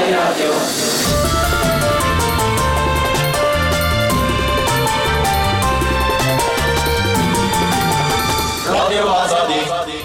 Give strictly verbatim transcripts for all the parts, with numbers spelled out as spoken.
رادیو رادیو آزادی.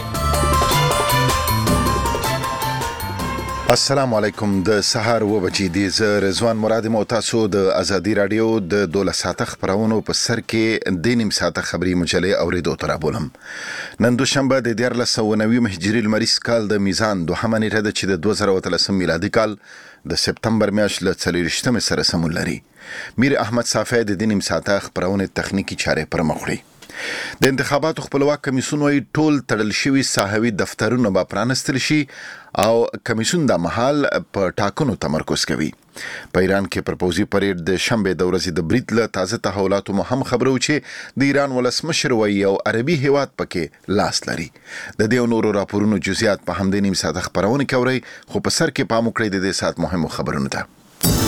السلام علیکم. د سهار و بجې دي. زه رضوان مراد مو تاسو د ازادي رادیو د دولس ساعته خبرونو په سر کې د نیم ساعته خبري مجلې اوریدو تر بولم. نن دوشنبه د دیارلس سوه نوي هجري المریز کال د میزان دوهمه نیټه ده چې د دوه زره اتلسم میلادي کال د سپتمبر میاشت له څلوېښتمې سره سمون لري. میر احمد صافی د نیم ساعته خبرونه تخنیکی چارې پر مخ وړي. د انتخاباتو خپلواک کمیسیون وايي ټول تړل شوي ساحوي دفترونه به پرانستل شي او کمیسیون د محل په ټاکنو تمرکز کوي. په ایران کې پر پوزي پریډ د شنبه د ورځې د برید له تازه تحولاتو مهم خبرو چې د ایران ولسمشر وايي او عربي هیواد پکې لاس لري. د دې نورو راپورونو جزئیات په همدې نیم ساعت خبرونه کوي، خو په سر کې پام وکړئ د دې ساعت مهمو خبرونو ته.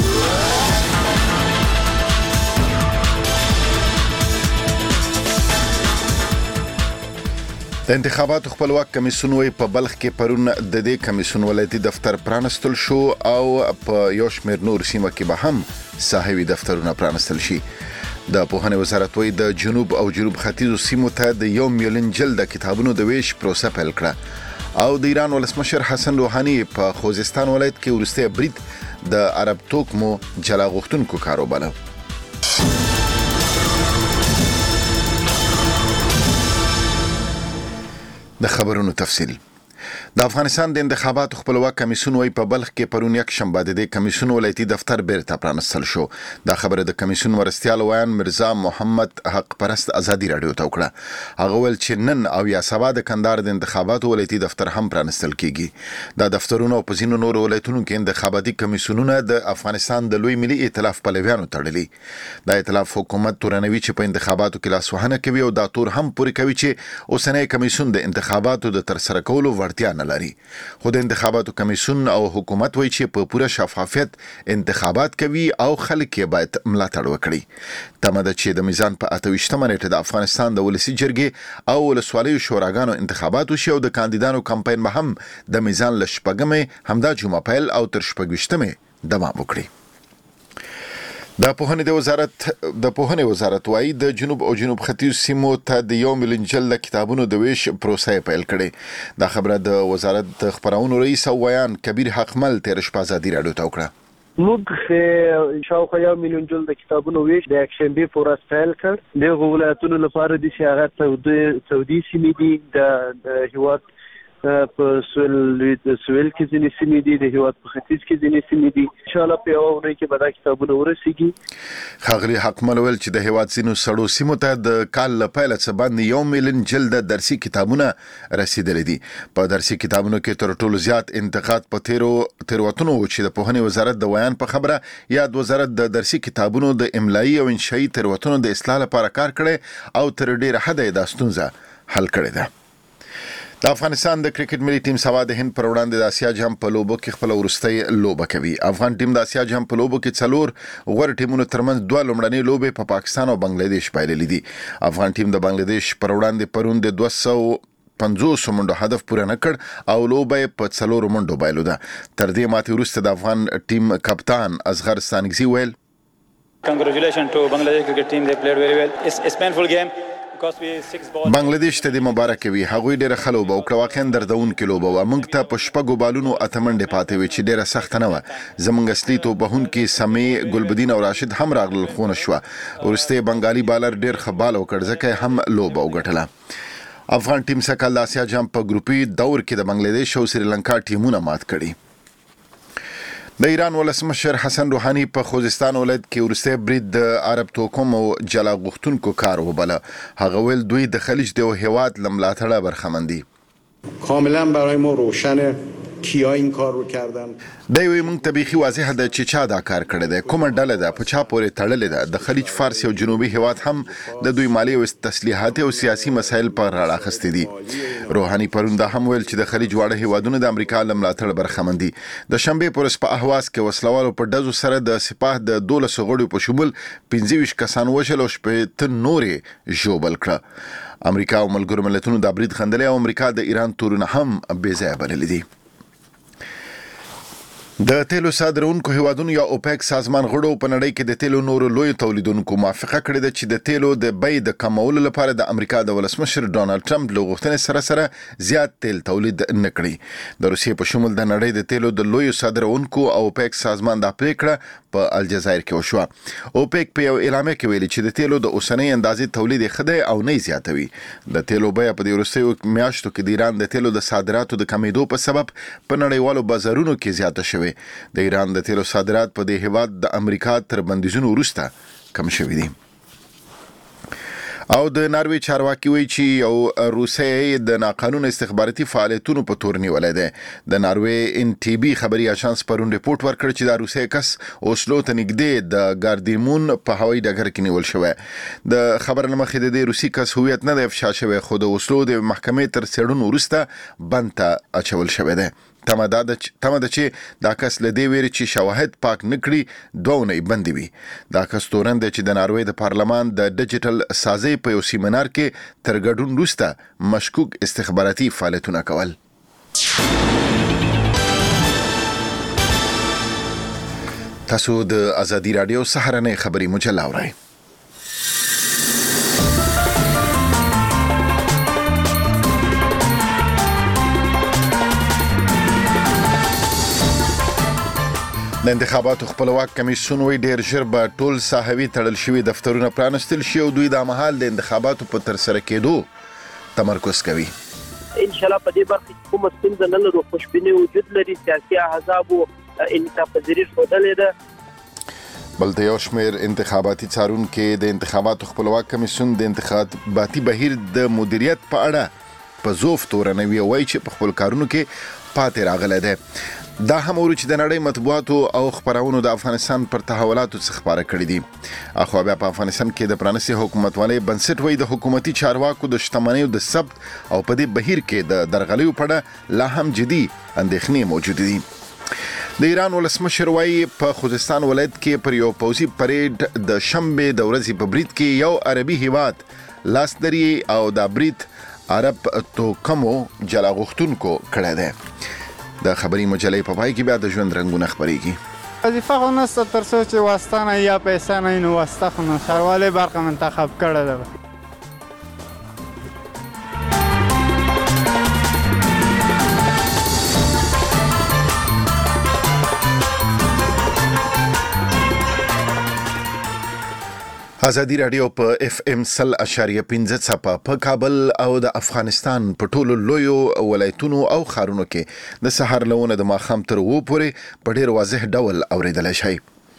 د انتخاباتو خپلواک کمیسیون وايي په بلخ کې پرون د دې کمیسیون ولایتي دفتر پرانستل شو او په یو شمېر نور سیمه کې به هم ساحوي دفترونه پرانستل شي. د پوهنې وزارت وايي د جنوب او جنوب ختیځو سیمو ته د یو میلیون جلد کتابونو د ویش پروسه پیل کړه او د ایران ولسمشر حسن روحاني په خوزستان ولایت کې ورسته برید د عرب توکمو جلا غوښتونکو کارو بلل. د خبرونو تفصیل. د افغانستان د انتخاباتو خپلواک کمیسیون وايي په بلخ کې پرون یک شنبه د دې کمیسیون ولایتي دفتر بیرته پرانستل شو. دا خبره د کمیسیون ورستیال وایان مرزا محمد حق پرست ازادي رادیو ته وکړه. هغه ول چې نن او یا سبا د کندهار د انتخاباتو ولایتي دفتر هم پرانستل کیږي. دا دفترونه په ځینو نورو ولایتونو کې انتخاباتي کمیسیونونه د افغانستان د لوی ملي ائتلاف پلویانو تړلي. د ائتلاف حکومت تورنوي چې په انتخاباتو کې لاسوهنه کوي او دا تور هم پوری کوي چې اوسنۍ کمیسیون د انتخاباتو د ترسره کولو وړتیا نه لري. خو د انتخاباتو کمیسیون او حکومت وایي چې په پوره شفافیت انتخابات کوي او خلک یې باید ملاتړ وکړي. تمه ده چې د میزان په اته ویشتمه نیټه د افغانستان د ولسي جرګې او ولسوالیو شوراګانو انتخابات وشي او د کاندیدانو کمپاین به هم د میزان له شپږمې همدا جمعه پیل او تر شپږ ویشتمې دوام وکړي. د پوهنې د وزارت د پوهنې وزارت وايي د جنوب او جنوب ختیځ سیمو ته د یو میلیون جلد کتابونو د ویش پروسه پیل کړي. دا خبره د وزارت د خبرونو رئیس ویان کبیر حقمل تیر شپه ازادي رادیو ته وکړه. موږ شاوخوا یو میلیون جلد کتابونو ویش د اکشنبه پورس پیل کړ. د ولایتونو لپاره د سیاحت سعودي سعودي سیمې دي د هیواد په سویل سویل کې ځینې سیمې دي، د هیواد په ختیځ کې ځینې سیمې دي. ان شاء الله په یو ورځ کې به دا کتابونه ورسیږي. ښاغلي حقمل ویل چې د هیواد ځینو سړو سیمو ته د کال له پیله څخه باندې یو میلیون جلد درسي کتابونه رسیدلي دي. په درسي کتابونو کې تر ټولو زیات انتقاد په تیرو تیروتنو چې د پوهنې وزارت د ویان په خبره یا د وزارت د درسي کتابونو د املایي او انشائي تیروتنو د اصلاح لپاره کار کړي او تر ډیره حده د ستونزه حل کړي ده. د افغانستان د کرکټ ملي ټیم سبا د هند پر وړاندې د اسیا جام په لوبو کې خپل وروستۍ لوبه کوي. افغان ټیم د اسیا جام په لوبو کې څلور غوړ ټیمونو ترمنځ دوه لومړنۍ لوبې په پاکستان او بنگلاديش پایلې دي. افغان ټیم د بنگلاديش پر وړاندې پرون د دوه سوه پنځوس منډو هدف پوره نکړ او لوبه په څلور منډو بایلوده. تر دې ماتې وروسته د افغان ټیم کپتان اصغر ستانکزي ویل Congratulations to Bangladesh cricket team, they played very well. It's a painful game. بنگلاديش ته د مبارک وي. هغوی ډېر خلو به وکړه، واقعا دردون کې لوبه و. موږ ته په شپږو بالونو اته منډې پاتې وي چې ډېره سخته نه وه. زموږ اصلي توپوهونکي سمې ګلبدین او راشد هم راغلل خو نه شوه. وروسته بنګالي بالر ډېر ښه بال وکړ ځکه هم لوبه وګټله. افغان ټیم سکه د اسیا جام په ګروپي دور کې د بنگلاديش او سریلانکا ټیمونه مات کړي. د ایران ولسمشر حسن روحاني په خوزستان ولایت کې ورسته برید د عرب توکمو جلا غوښتونکو کار وبله. هغه ویل دوی د خلیج د هیواد لملاتړه برخمن دي. کاملا برای ما روشنه کیا این کار رو کردن. دا یو موږ ته بيخي واضح ده چې چا دا کار کړی دی، کومه ډله ده، په چا پورې تړلې ده. د خلیج فارس او جنوبي هیواد هم د دوی مالی او تسلیحات او سیاسي مسایل پر راخستې دي. روحاني پرون دا هم ویل چې د خلیج واړه هیوادونو د امریکا لملاتړ برخمن دي. د شنبه پورس په اهواز کې وسلوالو په دزو سره د سپاه د دولس غړو په شمول پنځه ویشت کسان وشل او شپږ نورې ژوبل کړه. امریکا او ملګرو ملتونو د برید خندلې او امریکا د ایران تورونه هم بې ځای بللې دي. د تیلو صادرونکو هیوادونو یا اوپیک سازمان غړو په نړۍ کې د تیلو نورو لوی تولیدونکو موافقه کړې ده چې د تیلو د بیې د کمولو لپاره د امریکا د ولسمشر ډونالد ټرمپ له غوښتنې سره سره زیات تیل تولید نه کړي. د روسیې په شمول د نړۍ د تیلو د لوی صادرونکو او اوپیک سازمان د پریکړه په الجزایر کې وشوه. اوپیک په یو اعلامیه کې ویلي چې د تیلو د اوسنۍ اندازې تولید خدای او نه زیاتوي. د تیلو بیه په دې وروستیو میاشتو کې د ایران د تیلو د صادراتو د کمیدو په سبب په نړیوالو بازارونو کې زیاته شوه. د ایران د تیلو صادرات په دې هیواد د امریکا تر بندیزونو وروسته کم شوي دي. او د ناروې چارواکي وایي چې یو روسي د ناقانونه استخباراتي فعالیتونو په تور نیولې ده. د ناروې ان ټي بي خبري اژانس پرون ریپورت ورکړ چې د روسي کس اوسلو ته نږدې د ګاردیمون په هوایي ډګر کې نیول شوی. د خبر نه مخکې د روسي کس هویت نه دی افشا شوی، خو د اوسلو د محکمې تر څېړنو وروسته بند ته اچول شوی دی. تمه ده چې دا کس له دې ویري چې شواهد پاک نکړي دوه نه بندي وي. دا کس تورن دی چې د ناروې د پارلمان د ډیجیټل سازي په یو سیمینار کې تر ګډون وروسته مشکوک استخباراتي فعالیتونه کول. تاسو د ازادي رادیو سهارنۍ خبري مجله اورئ. د انتخاباتو خپلواک کمیسیون وی ډیر ژر به ټول صحوي تړل شوي دفترونه پرانستل شي او دوی د مهال د انتخاباتو په تر سره کېدو تمرکز کوي. ان شاء الله په دې برخه کې کوم ستونزه نه لرو، خوشبیني وجود لري. سیاسي احزاب او انصاف پذیری ښودلې ده. بل د یو شمېر انتخاباتي څارونکو د انتخاباتو خپلواک کمیسیون د انتخاباتي بهیر د مدیریت په اړه په زوف تورنوي وایي چې په خپل کارونو کې پاتې راغلی دی. دا هم ورو چې د نړۍ مطبوعاتو او خبرونو د افغانستان پر تحولاتو څخه خبره کړې دي. اخو بیا په افغانستان کې د پرانیستي حکومتولۍ بنسټ وایي د حکومتي چارواکو د شتمنیو د ثبت او په دې بهیر کې د درغلیو په اړه لا هم جدي اندېښنې موجود دي. د ایران ولسمشر وایي په خوزستان ولایت کې پر یو پوځي پریډ د شنبې د ورځې په برید کې یو عربي هیواد لاس لري او دا برید عرب توکمو جلا غوښتونکو کړی دی. د خبري مجلې په پای کې بیا د ژوند رنگونه خبرېږي. وظیفه خو نسته تر څو چې واسطه نه یا پیسه نه نو واسطه خو نه ښاروالۍ برخه منتخب کړې ده. ازادي رادیو په اف ام سل اشاریه پنځه څپه په کابل او د افغانستان په ټولو لویو ولایتونو او ښارونو کې د سحر لونه د ماښام تر اوو پورې په ډیر واضح ډول اوریدلی شئ.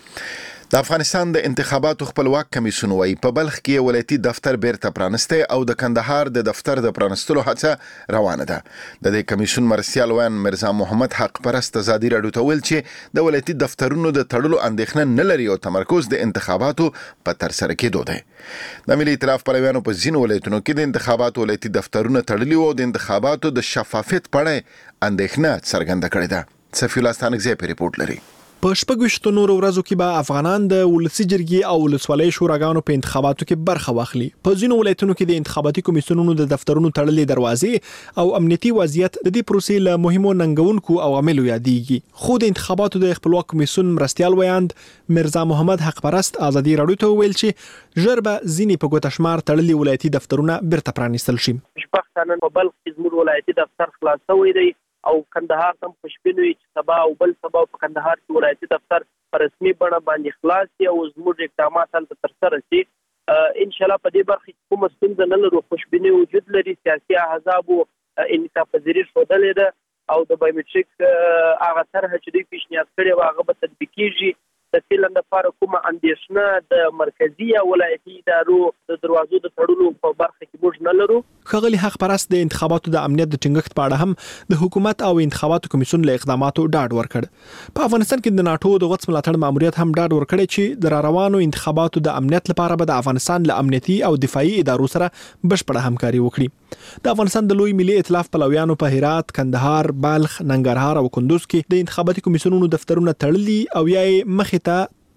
د افغانستان د انتخاباتو خپلواک کمیسیون وایي په بلخ کې ولایتي دفتر بیرته پرانستی او د کندهار د دفتر د پرانستلو هڅه روانه ده. د دې کمیسیون مرستیال ویان مرزا محمد حق پرست ازادي رادیو ته ویل چې د ولایتي دفترونو د تړلو اندېښنه نه لري او تمرکز د انتخاباتو په تر سره کېدو دی. د ملي ائتلاف پلویانو په ځینو ولایتونو کې د انتخاباتو ولایتي دفترونه تړلي او د انتخاباتو د شفافیت په اړه اندېښنه څرګنده کړې ده. صفي الله ستانکزی په ریپورت لري. په شپږ نورو ورځو کې به افغانان د ولسی جرګې او ولسوالۍ شوراګانو په انتخاباتو کې برخه واخلي. په ځینو ولایتونو کې د انتخاباتي کمیسیونونو د دفترونو تړلې دروازې او امنیتي وضعیت د دې پروسې له مهمو ننګونکو عواملو یادېږي. خو د انتخاباتو د خپلواک کمیسیون مرستیال ویاند مرزا محمد حق پرست ازادي رادیو ته ویل چې ژر به ځینې په ګوته شمار تړلې ولایتي دفترونه بیرته پرانیستل شي. شپږ په بلخ کې زموږ ولایتي دفتر خلاص شوی دی او کندهار هم خوشبینوي چې سبا او بل سبا په کندهار کې ولایتي دفتر په رسمي بڼه باندې خلاص شي او زموږ اقدامات هلته ترسره شي. ان شاء الله په دې برخه کې کومه ستونزه نه لرو، خوشبیني وجود لري. سیاسي احزابو انصاف پذیری ښودلې ده او د بایومټریک هغه طرحه چې دوی پیشنهاد کړې وه هغه به تطبیقېږي. د فعلا لپاره کومه اندېښنه د مرکزي یا ولایتي ادارو د دروازو د تړلو په برخه کې موږ نه لرو. ښاغلي حق پرست د انتخاباتو د امنیت د ټینګښت په اړه هم د حکومت او انتخاباتو کمیسیون له اقداماتو ډاډ ورکړ. په افغانستان کې د ناتو د غوڅ ملاتړ ماموریت هم ډاډ ورکړی چې د روانو انتخاباتو د امنیت لپاره به د افغانستان له امنیتي او دفاعي ادارو سره بشپړه همکاري وکړي. د افغانستان د لوی ملي ائتلاف پلویانو په هرات، کندهار، بلخ، ننګرهار او کندوز کې د انتخاباتي کمیسیونونو دفترونه تړلي او یا مخې ته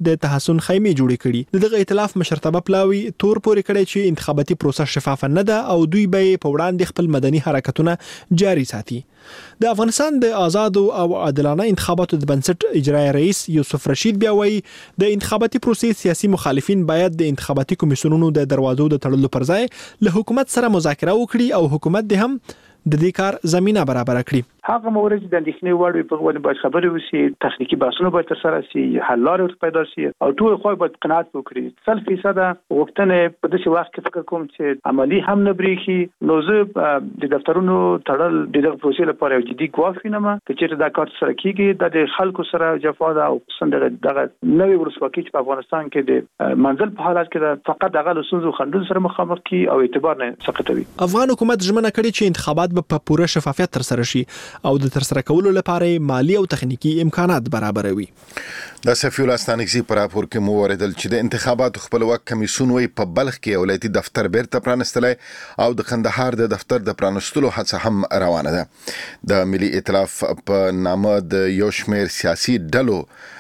د تحسن خیمه جوړې کړي. دغه ائتلاف مشرتابه پلاوی تور پورې کړی چې انتخاباتي پروسه شفاف نه ده او دوی به په وړاندې خپل مدني حرکتونه جاري ساتي. د افغانستان د آزادو او عادلانه انتخاباتو د بنسټ اجرایی رئیس یوسف رشید بیا وایي د انتخاباتي پروسې سیاسي مخالفین باید د انتخاباتي کمیسیونونو د دروازو د تړلو پر ځای له حکومت سره مذاکره وکړي او حکومت د هم د دې کار زمينه برابر کړي. هغه مورد د اندېښنې وړ په غوډه باید خبرې وشي، تخنیکی بحثونه باید تر سره شي، حل لارې پیدا شي او ټول خو باید قناعت وکړي. سل فیصد غوښتنې په دې وخت کې فکر کوم چې عملی هم نه بریخي. نو زه د دفترونو تړل د دغه پروسې لپاره یو جدي ګواښ وینم چې چیرته دا کار سره کیږي د خلکو سره جفا ده او څنګه دغه نوې ولسواکي په افغانستان کې د منزل په حالت کې فقط دغه لسونزو خندل سره مخامخ کی او اعتبار نه سقطوي. افغان حکومت ژمنه کړې چې انتخابات به په پوره شفافیت تر سره شي او د تر سره کولو لپاره مالی او تخنیکی امکانات برابروي. د سفیر الاستانکسي پر راپور کې مو اوریدل چې د انتخاباتو خپلواک کمیسیون وی په بلخ کې ولایتي دفتر بیرته پرانستلای او د قندهار د دفتر د پرانستلو هڅه هم روانه ده. د ملي ائتلاف په نامه د یو شمېر سیاسي ډلو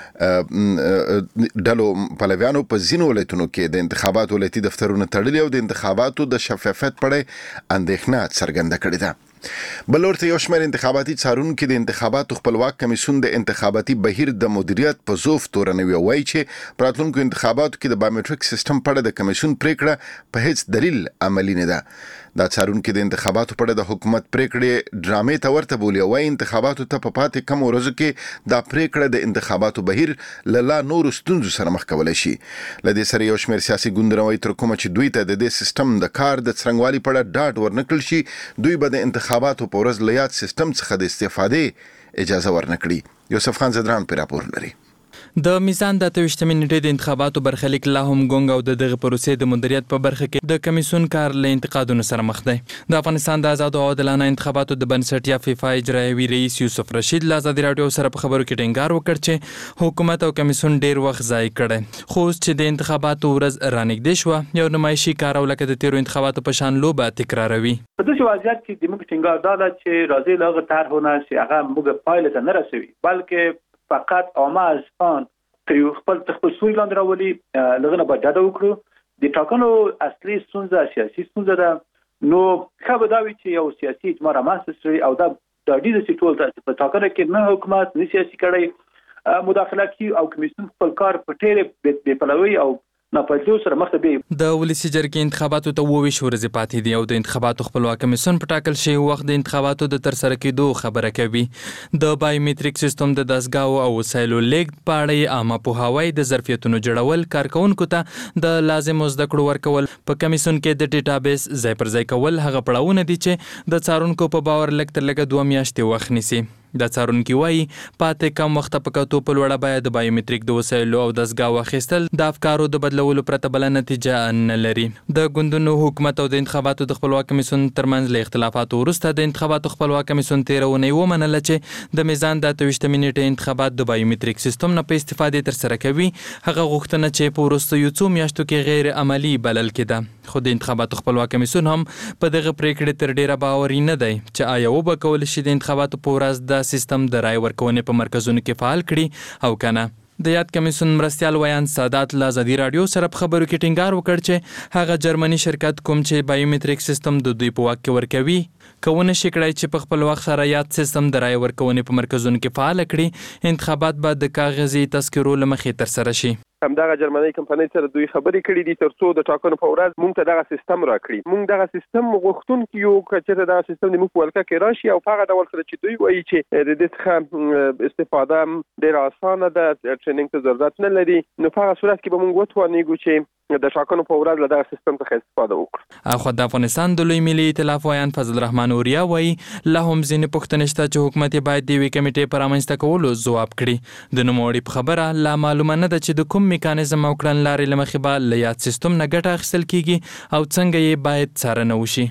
ډلو پلویانو په ځینو ولایتونو کې د انتخاباتو ولایتي دفترونو تړلي او د انتخاباتو د شفافیت په اړه اندېښنه څرګنده کړې ده. بلورته یو شمېر انتخاباتي څارونکو د انتخاباتو خپلواک کمیسیون د انتخاباتي بهیر د مدیریت په زوف تورنوي وایي چې پراتلونکو انتخاباتو کې د بایومټریک سیستم په اړه د کمیسیون پریکړه په هیڅ دلیل عملی نه ده. دا څارونکو د انتخاباتو په اړه د حکومت پریکړې ډرامې ته ورته بولي او انتخاباتو ته په پاتې کم ورځو کې دا پریکړه د انتخاباتو بهیر له نورو ستونزو سره مخ کولای شي. لدې سره یو شمېر سیاسي ګوندونه تر کومه چې دوی ته د دې سیستم د کار د څرنګوالي په اړه ډاډ ورنکړل شي، دوی به د انتخاباتو په ورځ له یاد سیستم څخه د استفادې اجازه ورنکړي. یوسف خان زدران پر راپور لري. د میزان د اتویشتمې نیټې د انتخاباتو برخلیک لا هم ګونګ او د دغه پروسې د مدیریت په برخه کې د کمیسیون کار له انتقادونو سره مخ دی. د افغانستان د آزاد او عادلانه انتخاباتو د بنسټ یا فیفا اجرایوي رئیس یوسف رشید له ازادي راډیو سره په خبرو کې ټینګار وکړ چې حکومت او کمیسیون ډیر وخت ضایع کړی، خو چې د انتخاباتو ورځ رانږدې شوه یو نمایشي کار او لکه د تیرو انتخاباتو په شان لوبه تکراروي. په داسې وضعیت کې د موږ ټینګار دا ده چې راځي له هغه طرحونه چې هغه موږ پایله ته نه رسوي، بلکې فقط عامه افغان یو خپل خپل سوی لاندې راولي. لغنه به ډاډه وکړو د ټاکنو اصلي ستونزه سیاسي ستونزه ده. نو ښه به دا وي چې یو سیاسي اجماع رامنځته شي او دا د ډېر سي ټول په ټاکنو کې نه حکومت نه سیاسي کړي مداخله کوي او کمیسیون خپل کار په ډېر بې پلوي او ناپایدو سره مخ ته بي. د ولسی جرګې انتخاباتو ته وویش ورځې پاتې دي او د انتخاباتو خپلواک کمیسیون په ټاکل شوی وخت د انتخاباتو د تر سره کېدو خبره کوي. د بایومټریک سیستم د دستګاو او وسایلو لیږد په اړه عامه پوهاوی، د ظرفیتونو جوړول، کارکونکو ته د لازم زده کړو ورکول، په کمیسیون کې د ډیټابیس ځای پر ځای کول هغه پړاوونه دي چې د څارونکو په باور لږ تر لږه دوه میاشتې وخت نیسي. د څارونکو وایي پاتې کم وخت په کتو په لوړه باید د بایومټریک د وسایلو او دستګاو اخیستل د افکارو د بدلولو پرته بل نتیجه نه لري. د ګوندونو حکومت او د انتخاباتو د خپلواک کمیسیون ترمنځ له اختلافاتو وروسته د انتخاباتو خپلواک کمیسیون تیرونه ومنله چې د میزان د اتویشتمې نیټې انتخابات د بایومټریک سیستم نه په استفادې تر سره کوي. هغه غوښتنه چې په وروسته یو څو میاشتو کې غیر عملی بلل کېده، خو د انتخاباتو خپلواک کمیسیون هم په دغه پریکړې تر ډیره باوري نه دی چې آیا وبکول شي د انتخاباتو په ورځ د سیستم د رای ورکونې په مرکزونو کې فعال کړي او کنه. د یاد کمیسیون مرستیال ویان سادات له ازادي راډیو سره په خبرو کې ټینګار وکړ چې هغه جرمني شرکت کوم چې بایومټریک سیستم د دوی په واک کې ورکوي کوونه شي کړای چې په خپل وخت سره یاد سیستم د رای ورکونې په مرکزونو کې فعال کړي. انتخابات به د کاغذي تذکرو لمخې تر سره شي. همدغه جرمني کمپنۍ سره دوی خبرې کړې دي ترڅو د ټاکنو په ورځ موږ ته دغه سیستم راکړي. موږ دغه سیستم غوښتونکو یو کچره دغه سیستم د موږ په ولکه کې راشي او هغه ډول سره چې دوی وایي چې د دې څخه استفاده ډېر اسانه ده، ټریننګ ته ضرورت نه لري، نو په هغه صورت کې به موږ وتوانیږو چې د ټاکنو په ورځ له دغه سیستم څخه استفاده وکړو. اخو د افغانستان د لوی ملي ائتلاف ویان فضل الرحمن اوریا وایي لا هم ځینې پوښتنې شته چې حکومت باید د یوې کمیټې په رامنځته کولو ځواب کړي. د نوموړي په خبره لا معلومه نه ده چې د کوم میکانیزم او کړنلارې له مخې به له یاد سیستم نه ګټه اخیستل کیږي او څنګه یې باید څارنه وشي.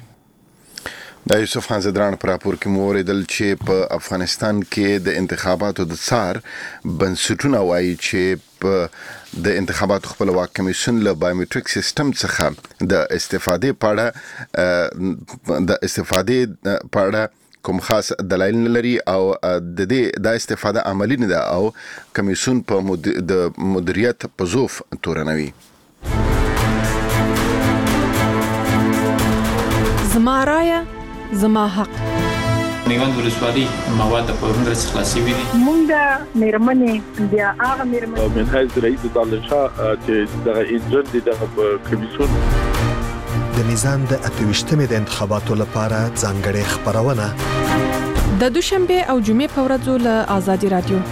د یوسف خان زدران پر راپور کې مو اوریدل چې په افغانستان کې د انتخاباتو د څار بنسټونه وایي چې په د انتخاباتو خپلواک کمیسیون له بایومټریک سیستم څخه د استفادې په اړه د استفادې په اړه کوم خاص دلایل نه لري او د دې د استفاده عملی نه ده او کمیسیون په د مدیریت په ظوف تورنوي. زما رایه زما حق. نیوند ولسوالي مواد په ورنګ رس خلاصي وي. مونږ د میرمنې بیا هغه میرمنې من حیث رئیس دالشا چې دغه انجن دي دغه کمیسیون د میزان د اتويشتمې د انتخاباتو لپاره ځانګړې خبرونه د دوشنبه او جمعې په ورځو له آزادي رادیو.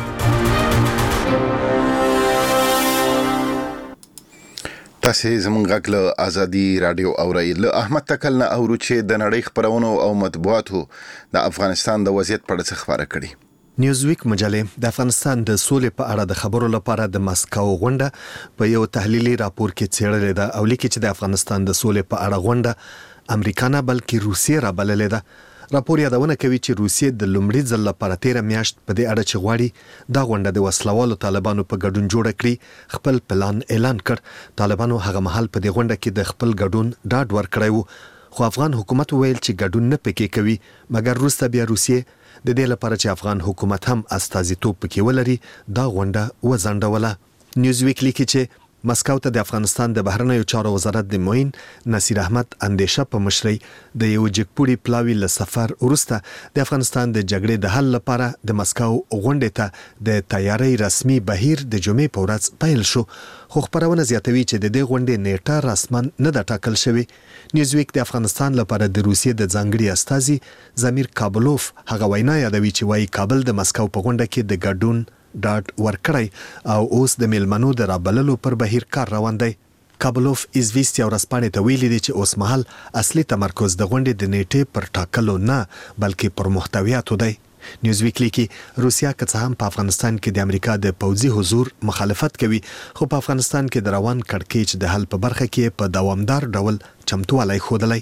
تاسو زمونږ غږ له آزادي رادیو اورئ. له احمد تکل نه اورو چې د نړۍ خبرونو او مطبوعاتو د افغانستان د وضعیت په اړه خبره کړي. نیوزویک مجله د افغانستان د سولې په اړه د خبرو لپاره د مسکو غونډه په یو تحلیلي راپور کې څېړلې ده او لیکي چې د افغانستان د سولې په اړه غونډه امریکا نه بلکې روسیې را بللې ده. راپور یادونه کوي چې روسیې د لومړي ځل لپاره تیر میاشت په دې اړه چې غواړي دا غونډه د وسلوالو طالبانو په ګډون جوړ کړي خپل پلان اعلان کړ. طالبانو هغه مهال په دې غونډه کې د خپل ګډون ډاډ ورکړی و خو افغان حکومت ویل چې ګډون نه پکې کوي مګر روسته بیا روسیې د دې لپاره چې افغان حکومت هم استازیتوب پکې ولري دا غونډه وزندوله. نیوزویک لیکي چې مسکو ته د افغانستان د بهرنیو چارو وزارت د معین نصیر احمد اندیشه په مشرۍ د یو جګپوړي پلاوی له سفر وروسته د افغانستان د جګړې د حل لپاره د مسکو غونډې ته د تیاری رسمي بهیر د جمعې په ورځ پیل شو. خو خبرونه زیاتوي چې د دې غونډې نیټه رسمن نه ده ټاکل شوې. نیوزویک د افغانستان لپاره د روسیې د ځانګړي استازي زمیر کابلوف هغه وینا یادوي چې وايي کابل د مسکو په غونډه کې د ګډون ډاډ ورکړی او اوس د میلمنو د رابللو پر بهیر کار روان دی. کابلوف ایزویستی او رسپانې ته ویلي دي چې اوس مهال اصلي تمرکز د غونډې د نیټې پر ټاکلو نه بلکې پر محتویاتو دی. نیوزویک لیکي روسیا که څه هم په افغانستان کې د امریکا د پوځي حضور مخالفت کوي خو په افغانستان کې د روان کړکېچ د حل په برخه کې په دوامدار ډول چمتووالی ښودلی.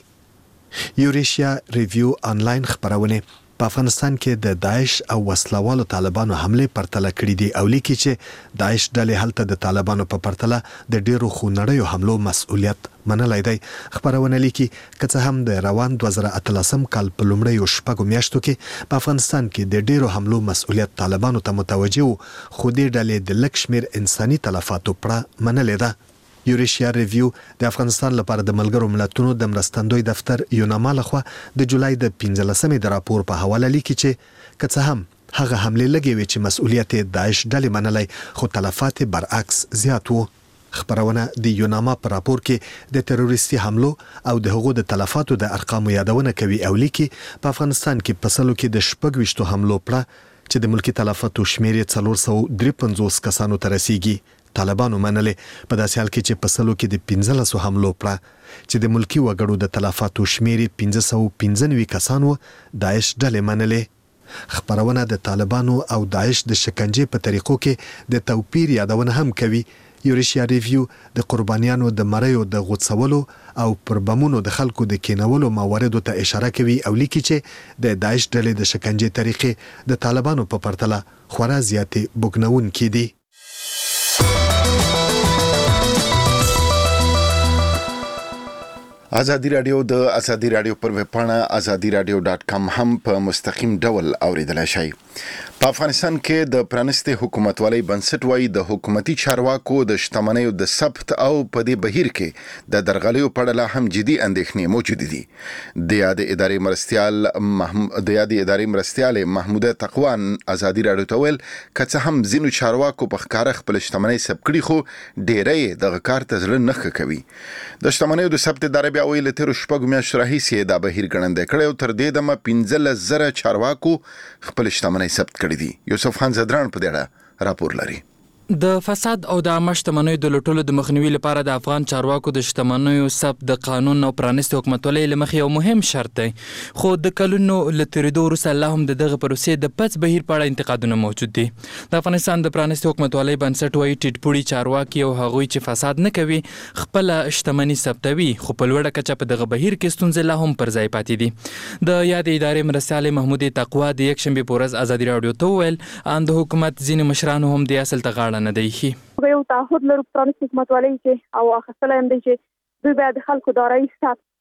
یوریشیا ریویو آنلاین خبرونه په افغانستان کې د داعش او وسلوالو طالبانو حمله پرتله کړې دي او لیکي چې داعش ډلې هلته د طالبانو په پرتله د ډیرو خونړیو حملو مسؤلیت منلای دی. خبرونه لیکي که څه هم د روان دوه زره اتلسم کال په لومړیو شپږو میاشتو کې په افغانستان کې د ډیرو حملو مسؤلیت طالبانو ته متوجه وو خو دې ډلې د لږ شمېر انساني تلفاتو پړه منلې ده. یوریشیا ریویو د افغانستان لپاره د ملګرو ملتونو د مرستندوی دفتر یوناما لخوا د جولای د پنځلسمې د راپور په حواله لیکي چې که څه هم هغه حمله لګي وي چې مسؤلیت داعش ډلې منلای خو تلفات برعکس زیات وو. خبرونه د یوناما په راپور کې د تروریستي حملو او د هغو د تلفاتو د ارقامو یادونه کوي او لیکي په افغانستان کې په سلو کې د شپږ ویشتو حملو پړه چې د ملکی تلفاتو شمیر یې څلور سوه درې پنځوس کسانو ته رسیږي طالبانو منلې په داسې حال کې چې په سلو کې د پنځلسو حملو پړه چې د ملکی وګړو د تلفاتو شمیر یې پنځه سوه پنځه نوي کسان وو داعش ډلې منلې. خبرونه د طالبانو او داعش د شکنجې په طریقو کې د توپیر یادونه هم کوي. یوریشیا ریویو د قربانیانو د مریو د غوڅولو او پر بمونو د خلکو د کینولو مواردو ته اشاره کوي او لیکي چې د داعش ډلې د شکنجې طریقې د طالبانو په پرتله خورا زیاتې بوږنونکې دي. آزادی رادیو د آزادی رادیو پر ویب پاڼه آزادی رادیو ډاټ کام هم په مستقیم ډول اوریدلای شئ. په افغانستان کې د پرانستي حکومتوالۍ بنسټ وایي د حکومتي چارواکو د شتمنیو د ثبت او په دې بهیر کې د درغلیو په اړه هم جدي اندېښنې موجود دي. د یاد ادارې مرستيال محمود د یاد ادارې مرستيال محمود تقوان آزادی رادیو ته ویل که څه هم ځینو چارواکو په ښکاره خپل شتمنۍ ثبت کړي خو ډېری دغه کار ته زړه نه ښه کوي. د شتمنیو د ثبت ادارې بیا ویل تر شپږ میاشتو راهیسې دا بهیر ګړندی کړی او تر دې دمه پنځلس زره چارواکو خپل شتمنۍ ثبت کړي دي. یوسف خان زدران په دې اړه راپور لري. د فساد او د عامه شتمنیو د لوټولو د مخنیوي لپاره د افغان چارواکو د شتمنیو ثبت د قانون او پرانستي حکومتولۍ له مخې یو مهم شرط دی خو د کلونو له تېرېدو وروسته لا هم د دغه پروسې د پڅ بهیر په اړه انتقادونه موجود دي. د افغانستان د پرانستي حکومتولۍ بنسټ وایي ټیټپوړي چارواکي او هغوی چې فساد نه کوي خپله شتمني ثبتوي خو په لوړه کچه په دغه بهیر کې ستونزې لا هم پر ځای پاتې دي. د یاد ادارې مرستیال محمود تقوا د یکشنبې په ورځ ازادي راډیو ته وویل ان د حکومت ځینې مشرانو هم د اصل ته غاړه نه دی ایښي. یو تعهد لرو پرانستي حکومتولۍ کې او اخیستلی هم دی چې دوی باید د خلکو دارایي ثبت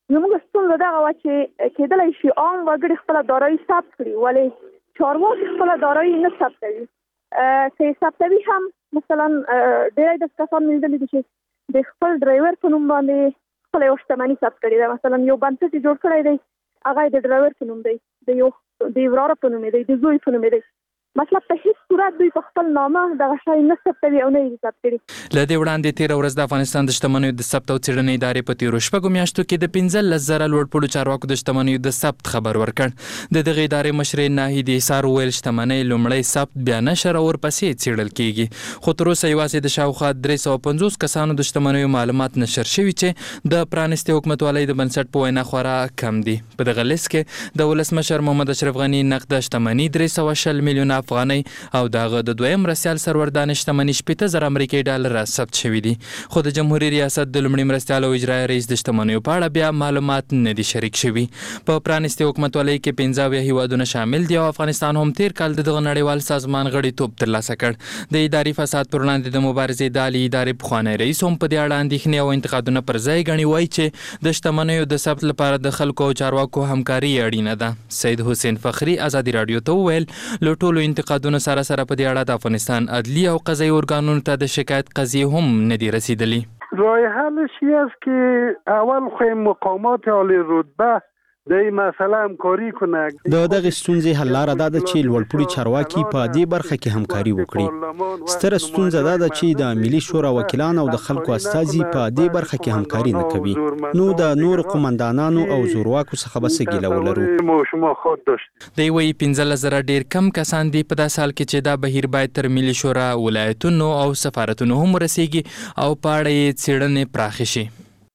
نو موږ څنګه دا غوا چې کېدلای شي عام وګړي خپل دارایی ثبت کړي ولې چارواکي خپل دارایی نه ثبتوي چې ثبتوي هم مثلا ډېر د کسان ملګري دي چې د خپل ډرایور په نوم باندې خپل یو شتمني ثبت کړي دا مثلا یو بنسټ جوړ کړی دی هغه د ډرایور په نوم دی د یو د وراره په نوم دی د زوی په نوم دی مطلب په هیڅ صورت دوی په خپل نامه د غشای نه ثبتوي او نه یې ثبت کړي. له دې وړاندې تیر ورځ د افغانستان د شتمنیو د ثبت او څېړنې ادارې په تیرو شپږو میاشتو کې د پنځلس زره لوړپوړو چارواکو د شتمنیو د ثبت خبر ورکړ. د دغې ادارې مشرې ناهید ایثار وویل شتمنۍ لومړی ثبت بیا نشر او ورپسې څېړل کیږي خو تر اوسه یوازې د شاوخوا درې سوه پنځوس کسانو د شتمنیو معلومات نشر شوي چې د پرانیستي حکومتوالۍ د بنسټ په وینا خورا کم دي. په دغه لیست کې د ولسمشر محمد اشرف غني نقد شتمني درې سوه شل میلیونه افغانۍ او دغه د دویم مرستیال سرور دانش شتمني شپېته زره امریکایي ډالر ثبت شوي دي خو د جمهوریت ریاست د لومړي مرستیال او اجرایي رئیس د شتمنیو په اړه بیا معلومات نه دي شریک شوي. په پرانیستي حکومتوالۍ کې پنځه اویا هیوادونه شامل دي او افغانستان هم تیر کال د دغه نړیوال سازمان غړیتوب ترلاسه کړ. د اداري فساد پر وړاندې د مبارزې د عالي ادارې پخوانی رئیس هم په دې اړه اندېښنې او انتقادونه پر ځای ګڼي وایي چې د شتمنیو د ثبت لپاره د خلکو او چارواکو همکاري اړینه ده. سید حسین فخری ازادي رادیو ته وویل له ټولو انتقادونو سره سره په دې اړه د افغانستان عدلي او قضایي ارګانونو ته د شکایت قضیې هم نه دي رسیدلي. راه حلش این است که اول خو مقامات عالی رتبه د این مسئله همکاری کنه. د دغه ستونزې حل لاره دا ده چې لوړپوړي چارواکي په دې برخه کې همکاري وکړي. ستره ستونزه دا ده چې د ملي شورا وکیلان او د خلکو استازي په دې برخه کې همکاري نه کوي. نو د نور قومندانانو او زورواکو څخه به څه ګیله ولرو. دی وایي پنځلس زره ډېر کم کسان دي په داسې حال کې چې دا بهیر باید تر ملي شورا ولایتونو او سفارتونو هم ورسیږي او په اړه یې څېړنې پراخې شي.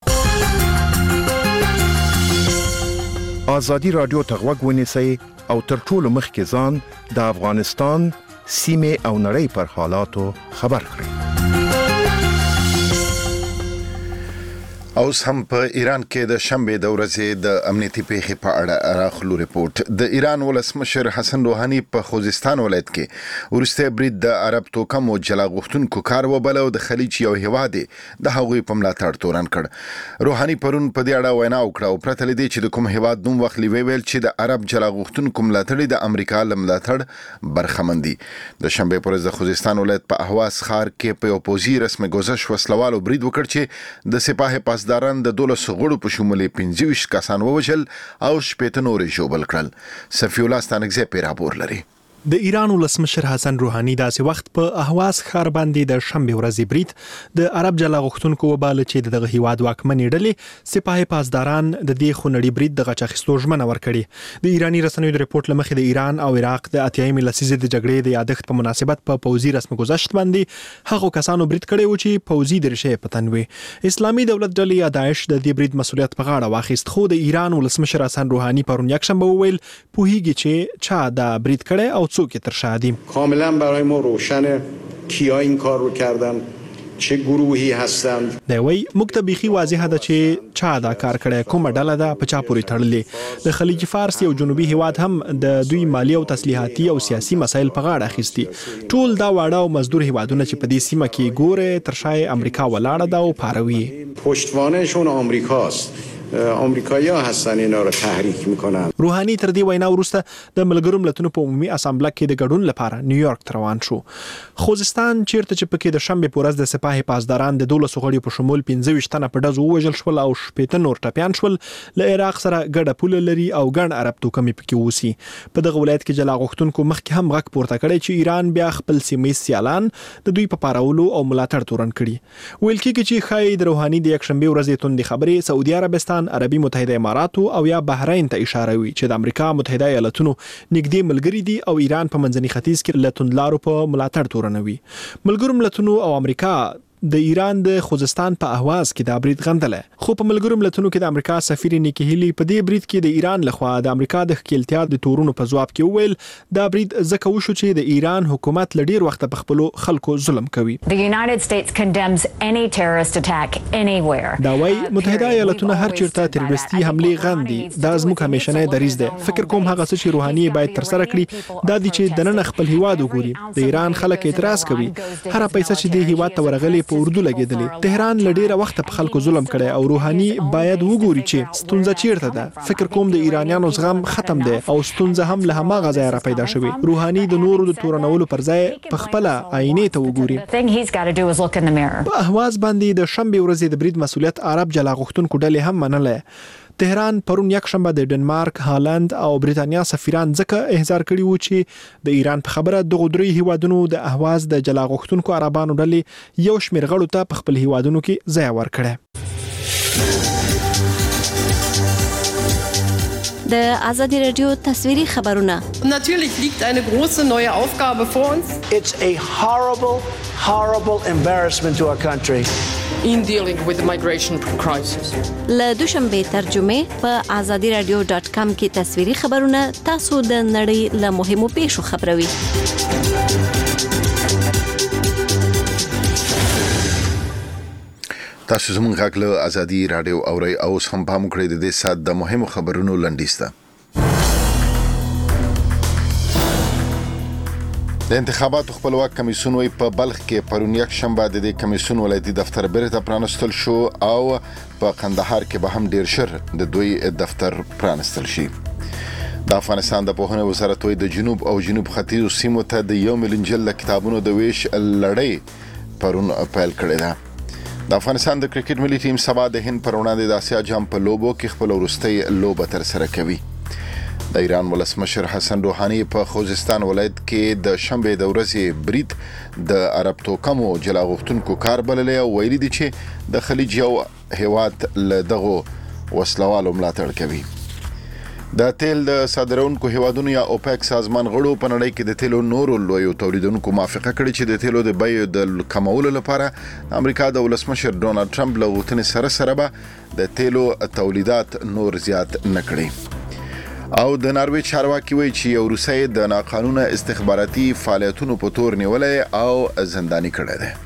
آزادی رادیو ته غوږ ونیسئ او تر ټولو مخکې ځان د افغانستان سیمې او نړۍ پر حالاتو خبر کړئ. اوس هم په ایران کې د شنبې د ورځې د امنیتي پیښې په اړه راخلو ریپورت. د ایران ولسمشر حسن روحاني په خوزستان ولایت کې وروستی برید د عرب توکم او جلا غوښتونکو کار وبله او د خلیج یو هیواد د هغوی په ملاتړ تورن کړ. روحاني پرون په دې اړه وینا وکړه او پرته له دې چې د کوم هیواد نوم واخلي ویل چې د عرب جلا غوښتونکو ملاتړ د امریکا له ملاتړ برخمن دي. د شنبې پر ورځ د خوزستان ولایت په اهواز ښار کې په یو پوځي رسم ګذشت وسلوالو برید وکړ چې د سپاه پاس داران د دولس غړو په شمول پنځه ویشت کسان ووژل او شپېته نور ژوبل کړل. صفی الله ستانکزی په راپور لري. د ایران ولسمشر حسن روحاني داسې وخت په اهواز ښار باندې د شنبې ورځې برید د عرب جلا غوښتونکو وباله چې دغه هیواد واکمنې ډلې سپاه پاسداران د دې خونړي برید د غچ اخیستو ژمنه ورکړې. د ایراني رسنیو د ریپورت لمخې د ایران او عراق د اتیایمې لسیزې د جګړې د یادښت په مناسبت په پوځي رسم ګذشت باندې هغو کسانو برید کړی و چې پوځي درشې په تن وي. اسلامي دولت ډلې یا داعش د دې برید مسؤلیت په غاړه واخیست خو د ایران ولسمشر حسن روحاني پرون یکشنبه وویل پوهیږي چې چا دا برید کړی او څوک تر شادیم. کاملا برای ما روشنه کیا این کار رو کردن چه گروهی هستند. دا وی موږ بيخي واضحه ده چې چا دا کار کړی کومه ډله ده په چا پورې تړلې. د خلیج فارس یو جنوبي هیواد هم د دوی مالی او تسلیحاتي او سیاسي مسایل په غاړه اخیستي. ټول دا واړه او مزدور هیوادونه چې په دې سیمه کې ګوره تر شای امریکا ولاړه ده او پاروي. پشتوانهشون آمریکاست. آمریکایی‌ها هستن اینا رو تحریک میکنن. روحاني تر دې وینا وروسته د ملګرو ملتونو په عمومي اسامبله کې د ګډون لپاره نیویارک روان شو. خوزستان چیرته چې پکې د شنبې په ورځ د سپاه پاسداران د دولس غړي په شمول پنځه ویشت تنه په ډزو ووژل شول او شپېته نور ټپیان شول. له عراق سره ګډه پوله لري او ګڼ عرب توکمې پکې اوسي. په دغه ولایت کې جلا غوښتونکو مخکې هم غږ پورته کړی چې ایران بیا خپل سیمې سیالان د دوی په پارولو او ملاتړ تورن کړي. ویل کېږي چې ښایي د روحاني د یکشنبې ورځې توندې خبرې سعودي عربستان، عربي متحده اماراتو او یا بحرین ته اشاره وي چې د امریکا متحده ایالاتونو نږدې ملګري دي او ایران په منځني ختیځ کې له توندلارو په ملاتړ تورنوي. ملګرو ملتونو او امریکا د ایران د خوزستان په اهواز کې د برید غندله خو په ملګرو ملتونو کې د امریکا سفیر نیکی هیلی په دې برید کې د ایران لخوا د امریکا د ښکیلتیا د تورونو په جواب کې وویل دا برید ځکه وشو چې د ایران حکومت لډیر وخت په خپل خلکو ظلم کوي. The United States condemns any terrorist attack anywhere. دا وايي متحده ایالاتونه هر چیرته تروریستي حمله غندي. دا زموږ همیشنه دریځ ده. فکر کوم هغه څه چې روحاني باید تر سره کړي دا دي چې د نن خپل هیواد وګوري. د ایران خلک اعتراض کوي هر پیسې چې د هیواد ته ورغلي په اردو لګیدلې. تهران لډیره وخت په خلکو ظلم کړي او روحاني باید وګوري چې ستونزه چیرته ده. فکر کوم د ایرانیانو زغم ختم دی او ستونزه هم له هماغه ځای را پیدا شوه. روحاني د نورو د تورنولو پر ځای په خپل آینې ته وګوري. په اهواز باندې د شنبه ورځې د برید مسولیت عرب جلا غوښتونکو ډلې هم منله. تهران پرون یک شنبه د ډنمارک، هالند او بریتانیا سفیران ځکه احضار کړي وو چې د ایران په خبره د غدري هیوادونو د اهواز د جلا غوښتونکو عربانو ډلې یو شمېر غړو ته په خپل هیوادونو کې ځای ورکړي. د آزادی رادیو تصویری خبرونه. Natürlich liegt eine große neue Aufgabe vor uns. It's a horrible, horrible embarrassment to our country. In dealing with the migration crisis. له دوشنبه ترجمه په آزادی رادیو ډاٹ کام کې تصویری خبرونه تاسو د نړۍ له مهمو پیښو خبروي. تاسو زموږ غږ له آزادی رادیو اورئ او هم په موږ کړی د دې سات د مهمو خبرونو لنډیسته. د انتخاباتو خپلواک کمیسیون وی په بلخ کې پرون یک شنبه د دې کمیسیون ولایتي دفتر بیرته پرانستل شو او په قندهار کې به هم ډیر شر د دوی دفتر پرانستل شي. د افغانستان د پوهنې وزارت وی د جنوب او جنوب ختیځو سیمو ته د یو میلیون جلد کتابونو د ویش لړۍ پرون پیل کړې ده. د افغانستان د کرکټ ملي ټیم سبا د هند پر وړاندې د اسیا جام په لوبو کې خپل وروستۍ لوبه تر سره کوي. د ایران ولسمشر حسن روحاني په خوزستان ولایت کې د شنبه د ورځې برید د عرب توکمو جلا غوښتونکو کار بللی او ویلي دي چې د خلیج یو هیواد له دغو وسلوالو ملاتړ کوي. د تیل د صادرونکو هیوادونو یا اوپیک سازمان غړو په نړۍ کې د تیلو نورو لویو تولیدونکو موافقه کړې چې د تیلو د بیو د کمولو لپاره امریکا د ولسمشر ډونالد ټرمپ له غوښتنې سره سره به د تیلو تولیدات نور زیات نه کړي. او د ناروې چارواکي وایي چې یو روسي د ناقانونه استخباراتي فعالیتونو په تور نیولې او زنداني کړی دی.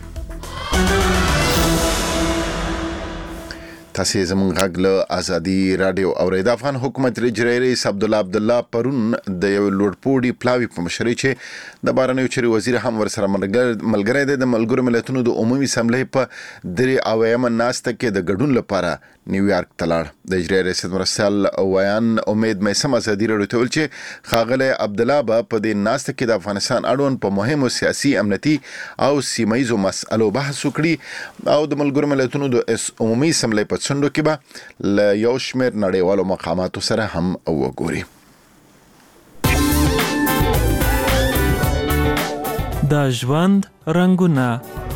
تاسو زموږ غږ له آزادی رادیو اورئ. د افغان حکومت اجرایي رئیس عبدالله عبدالله پرون د یو لوړپوړي پلاوي په مشرۍ چې د بهرنیو چارو وزیر هم ورسره ملګری دی د ملګرو ملتونو د عمومي اسمبلی په درې اویایم ناسته کې د ګډون لپاره نیویارک ته لاړ. د اجرایي رئیس مرسل ویان امید مېسم آزادی رادیو ته ویل چې ښاغلی عبدالله به په دې ناسته کې د افغانستان اړوند په مهمو سیاسي امنیتي او سیمه ییزو مسألو بحث وکړي او د ملګرو ملتونو د عمومي اسمبلی په څنډو کې به له یو شمېر نړیوالو مقاماتو سره هم وګوري. د ژوند رنګونه.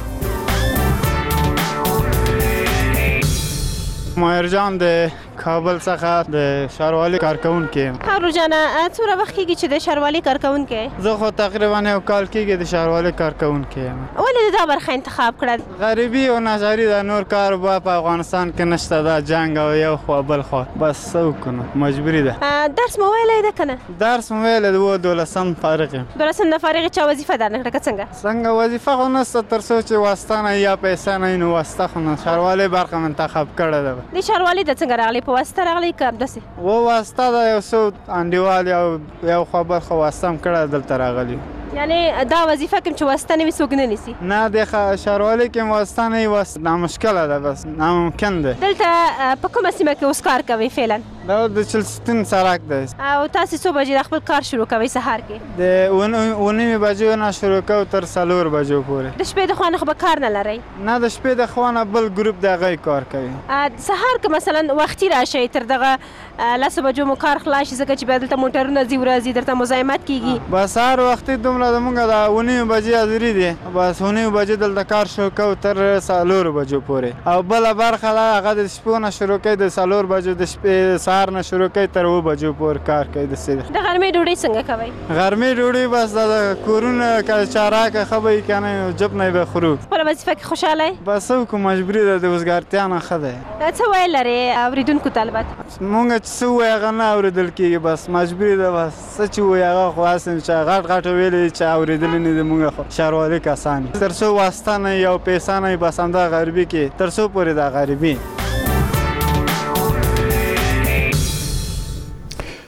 ماهر جان د کابل څخه د ښاروالۍ کارکونکي یم. هارو جان څومره وخت کېږي چې د ښاروالۍ کارکونکی یې؟ زه خو تقریبا یو کال کېږي د ښاروالۍ کارکونکی یم. ولې دا برخه انتخاب کړل؟ غریبي او ناچاري د نور کار به په افغانستان کې نشته، دا جنګ او یو خوا بل خوا، بس څه وکړو مجبوري ده. درس مو ویلی ده که نه؟ درس مو ویلی ده، اووه دولسم فارغ یم. دولسم د فارغ چا وظیفه درنه کړه که څنګه؟ څنګه وظیفه خو نشته تر څو چې واسطه نه یا پیسه نه وي نو واسطه خو نه. ښاروالۍ برخه مې انتخاب کړې ده. د ښاروالۍ د څنګه راغلی؟ په واسطه راغلی که همداسې؟ و واسطه ده، یو څو انډیوال یو یو خوا بل خوا واسطه هم کړې دلته راغلي. یعنې دا وظیفه کوم چې واسطه نه وي څوک نه نیسي؟ نه د ښاروالۍ کې واسطه نه وي، نامشکله ده، بس ناممکن ده. دلته په کومه سیمه کې اوس کار کوئ فعلا؟ دا د چلستون سړک دی. او تاسې څو بجې د خپل کار شروع کوئ سهار کې؟ د اوه نیمې بجو نه شروع کوو تر څلور بجو پورې. د شپې د خوا نه خو به کار نه لرئ؟ نه د شپې د خوا نه بل ګروپ د هغوی کار کوي. سهار که مثلا وختي راشئ تر دغه لسو بجو مو کار خلاص شي ځکه چې بیا دلته موټرونه ځي ورځي درته مزاحمت کیږي. بس سهار وختي دومره زموږ د اوه نیمې بجې حاضري دی، بس اوه نیمې بجې دلته کار شروع کوو تر څلورو بجو پورې. او بله برخه ده هغه د شپو نه شروع کوي، د څلور بجو د شپې سهار نه شروع کوي تر اوه بجو پورې کار کوي. د سیده د غرمې ډوډۍ څنګه کوئ؟ غرمې ډوډۍ بس د کورونه که چاراکه ښه به وي که نه جب نه یې به خورو. خپله وظیفه کې خوشحاله یې؟ بس څه وکړو مجبوري ده، د وزګارتیا نه ښه دی. څه ویل لرې اورېدونکو ته؟ البته مونږ چې څه ووایو هغه نه اورېدل کېږي، بس مجبوري ده، بس څه چې ووایي هغه خو هسې چې غټ غټ ویلې چې اورېدلي نه دي مونږ خو ښاروالۍ کسان یو. تر څو واسطه نه وي او پیسه نه وي بس همدا غریبي کې تر څو پورې دا غریبي.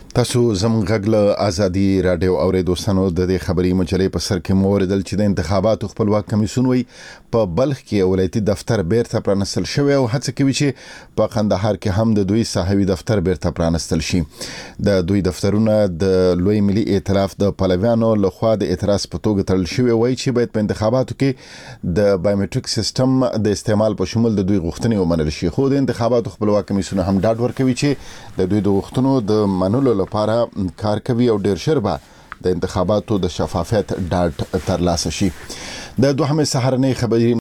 تاسو زموږ غږ له ازادي رادیو اوریدونکو د دې خبري مجلې په سر کې موردل چې د انتخاباتو خپلواک کمیسیون وي په بلخ کې ولایتي دفتر بیرته پرانستل شوی او هڅه کوي چې په قندهار کې هم د دوی صاحبي دفتر بیرته پرانستل شي. د دوی دفترونه د لوی ملي ائتلاف د پلویانو لخوا د اعتراض په توګه تړل شوی وای چې باید په انتخاباتو کې د بایومټریک سیستم د استعمال په شمول د دوی غوښتنې ومنل شي. خو د انتخاباتو خپلواک کمیسیون هم ډاډ ورکوي چې د دوی د غوښتنو د منلو لپاره کار کوي او ډیر ژر به د انتخاباتو د شفافیت ډاډ ترلاسه شي. د دوهمه سهارنۍ خبري